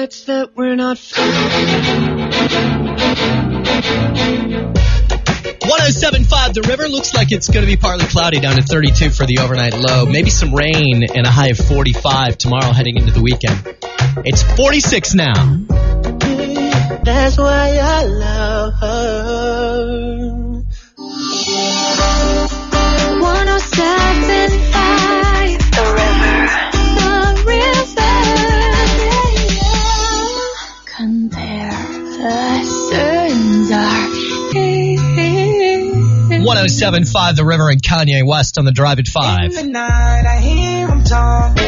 regrets that we're not friends. 107.5 The River. Looks like it's going to be partly cloudy down to 32 for the overnight low. Maybe some rain and a high of 45 tomorrow heading into the weekend. It's 46 now. That's why I love her. 107.5 The River. Compare the suns are 107.5 The River and Kanye West on the Drive at 5. In the night, I hear him talk.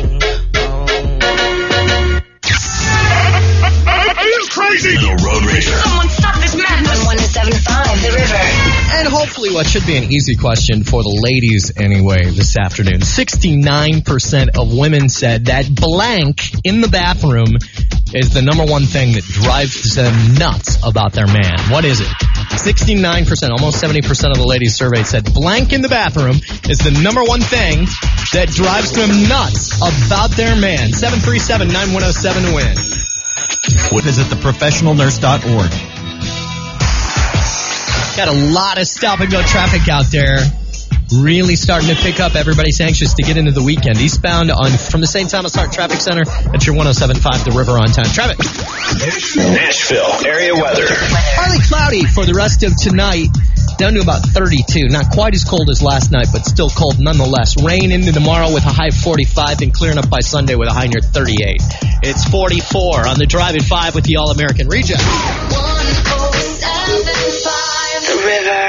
Are you crazy? The Road Rager. Someone stop this madness. 107.5 The River. And hopefully what should be an easy question for the ladies anyway this afternoon. 69% of women said that blank in the bathroom is the number one thing that drives them nuts about their man. What is it? 69%, almost 70% of the ladies surveyed said blank in the bathroom is the number one thing that drives them nuts about their man. 737-9107-WIN. Visit theprofessionalnurse.org. Got a lot of stop-and-go traffic out there. Really starting to pick up. Everybody's anxious to get into the weekend. Eastbound from the St. Thomas Hart Traffic Center at your 107.5 The River on time. Traffic. Nashville area weather. Partly cloudy for the rest of tonight. Down to about 32. Not quite as cold as last night, but still cold nonetheless. Rain into tomorrow with a high of 45, then clearing up by Sunday with a high near 38. It's 44 on the Drive at 5 with the All-American Reject. 107.5 The River.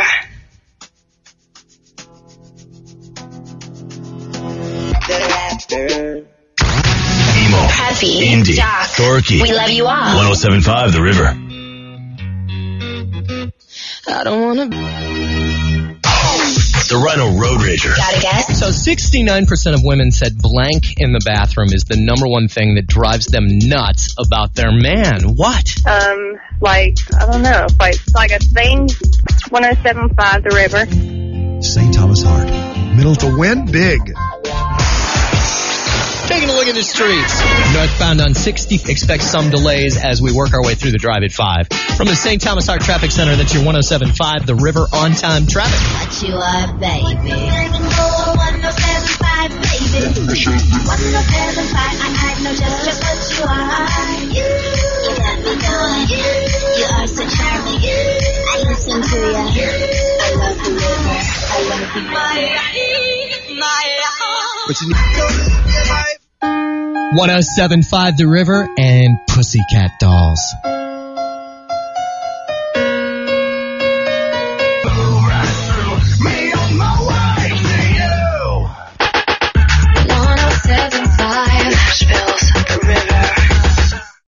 Emo. Happy. Indie. Doc. Dorky. We love you all. 107.5 The River. I don't want to. The Rhino Road Rager. Got a guess? So 69% of women said blank in the bathroom is the number one thing that drives them nuts about their man. What? Like, I don't know, like a thing. 107.5 The River. St. Thomas Hart. Middle to win big. Taking a look at the streets. Northbound on 60, expect some delays as we work our way through the Drive at 5. From the St. Thomas Hart Traffic Center, that's your 107.5 The River on-time traffic. What you are, baby. 107.5, baby. 107.5, I know just what you are. You let me know. You are so charming. I listen to you. I love the river. I love the river. 107.5 The River and Pussycat Dolls.